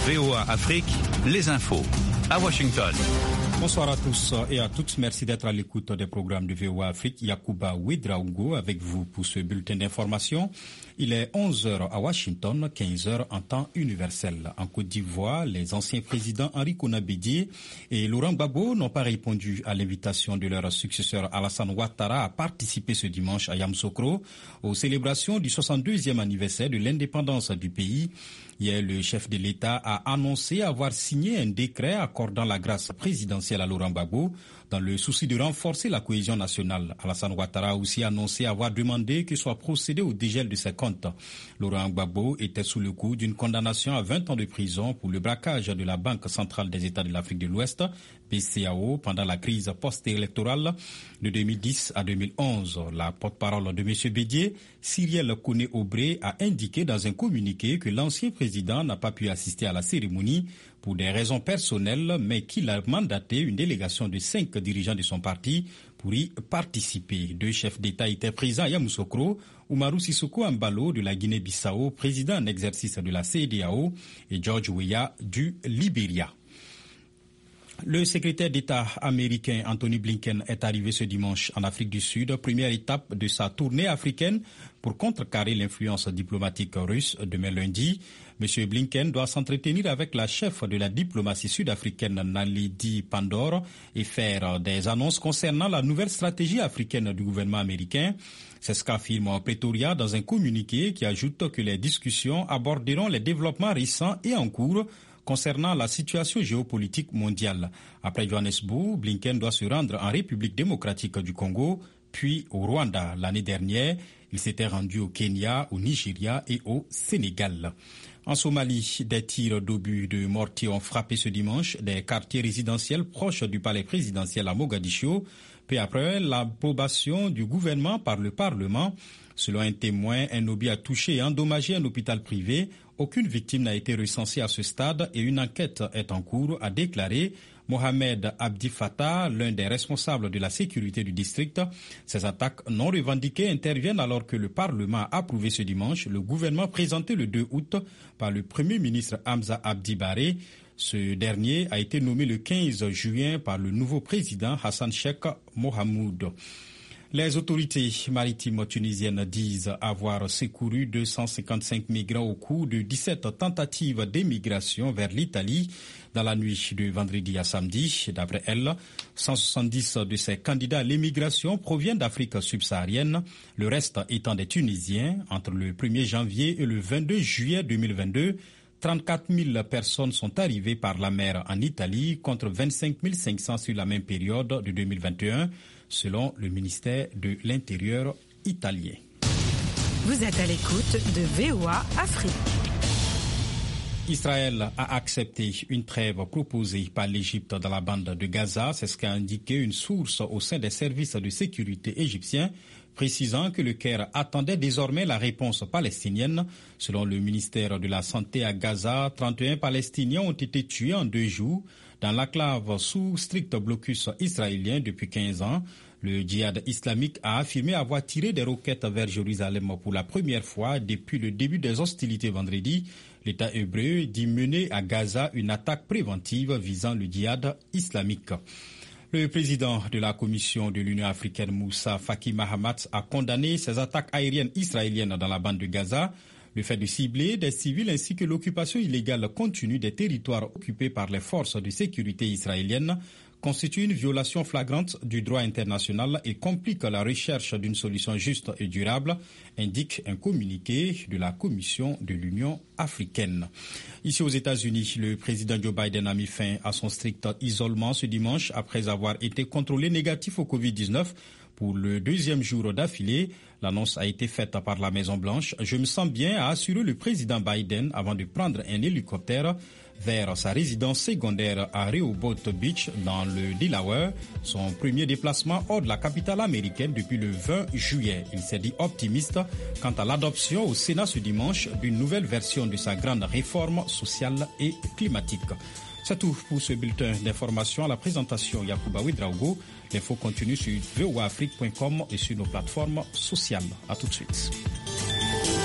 VOA Afrique, les infos à Washington. Bonsoir à tous et à toutes. Merci d'être à l'écoute des programmes de VOA Afrique. Yacouba Ouedraogo avec vous pour ce bulletin d'information. Il est 11h à Washington, 15h en temps universel. En Côte d'Ivoire, les anciens présidents Henri Konan Bédié et Laurent Gbagbo n'ont pas répondu à l'invitation de leur successeur Alassane Ouattara à participer ce dimanche à Yamoussoukro aux célébrations du 62e anniversaire de l'indépendance du pays. Hier, le chef de l'État a annoncé avoir signé un décret accordant la grâce présidentielle à Laurent Gbagbo dans le souci de renforcer la cohésion nationale. Alassane Ouattara a aussi annoncé avoir demandé que soit procédé au dégel de ses comptes. Laurent Gbagbo était sous le coup d'une condamnation à 20 ans de prison pour le braquage de la Banque centrale des États de l'Afrique de l'Ouest, BCAO, pendant la crise post-électorale de 2010 à 2011. La porte-parole de M. Bédié, Cyrielle Kone-Obré, a indiqué dans un communiqué que l'ancien président n'a pas pu assister à la cérémonie pour des raisons personnelles, mais qu'il a mandaté une délégation de 5 dirigeants de son parti pour y participer. 2 chefs d'État étaient présents à Yamoussoukro, Oumarou Sissoko Embalo de la Guinée-Bissau, président en exercice de la CEDEAO, et George Weah du Libéria. Le secrétaire d'État américain Anthony Blinken est arrivé ce dimanche en Afrique du Sud, première étape de sa tournée africaine pour contrecarrer l'influence diplomatique russe. Demain lundi, M. Blinken doit s'entretenir avec la chef de la diplomatie sud-africaine Naledi Pandor et faire des annonces concernant la nouvelle stratégie africaine du gouvernement américain. C'est ce qu'affirme Pretoria dans un communiqué qui ajoute que les discussions aborderont les développements récents et en cours concernant la situation géopolitique mondiale. Après Johannesburg, Blinken doit se rendre en République démocratique du Congo, puis au Rwanda. L'année dernière, il s'était rendu au Kenya, au Nigeria et au Sénégal. En Somalie, des tirs d'obus de mortier ont frappé ce dimanche des quartiers résidentiels proches du palais présidentiel à Mogadiscio, peu après l'approbation du gouvernement par le Parlement. Selon un témoin, un obus a touché et endommagé un hôpital privé. Aucune victime n'a été recensée à ce stade et une enquête est en cours, a déclaré Mohamed Abdi Fattah, l'un des responsables de la sécurité du district. Ces attaques non revendiquées interviennent alors que le Parlement a approuvé ce dimanche le gouvernement présenté le 2 août par le Premier ministre Hamza Abdi Barre. Ce dernier a été nommé le 15 juin par le nouveau président Hassan Sheikh Mohamoud. Les autorités maritimes tunisiennes disent avoir secouru 255 migrants au cours de 17 tentatives d'émigration vers l'Italie dans la nuit de vendredi à samedi. D'après elles, 170 de ces candidats à l'émigration proviennent d'Afrique subsaharienne, le reste étant des Tunisiens. Entre le 1er janvier et le 22 juillet 2022, 34 000 personnes sont arrivées par la mer en Italie contre 25 500 sur la même période de 2021, selon le ministère de l'Intérieur italien. Vous êtes à l'écoute de VOA Afrique. Israël a accepté une trêve proposée par l'Égypte dans la bande de Gaza. C'est ce qu'a indiqué une source au sein des services de sécurité égyptiens, précisant que le Caire attendait désormais la réponse palestinienne. Selon le ministère de la Santé à Gaza, 31 Palestiniens ont été tués en 2 jours dans l'enclave sous strict blocus israélien depuis 15 ans. Le djihad islamique a affirmé avoir tiré des roquettes vers Jérusalem pour la première fois depuis le début des hostilités vendredi. L'État hébreu dit mener à Gaza une attaque préventive visant le djihad islamique. Le président de la Commission de l'Union africaine, Moussa Faki Mahamat, a condamné ces attaques aériennes israéliennes dans la bande de Gaza. Le fait de cibler des civils ainsi que l'occupation illégale continue des territoires occupés par les forces de sécurité israéliennes constitue une violation flagrante du droit international et complique la recherche d'une solution juste et durable, indique un communiqué de la Commission de l'Union africaine. Ici aux États-Unis, le président Joe Biden a mis fin à son strict isolement ce dimanche après avoir été contrôlé négatif au Covid-19 pour le 2e jour d'affilée. L'annonce a été faite par la Maison-Blanche. Je me sens bien, a assuré le président Biden avant de prendre un hélicoptère vers sa résidence secondaire à Rehoboth Beach dans le Delaware, son premier déplacement hors de la capitale américaine depuis le 20 juillet. Il s'est dit optimiste quant à l'adoption au Sénat ce dimanche d'une nouvelle version de sa grande réforme sociale et climatique. C'est tout pour ce bulletin d'information. À la présentation, Yacouba Ouedraogo. L'info continue sur voaafrique.com et sur nos plateformes sociales. À tout de suite.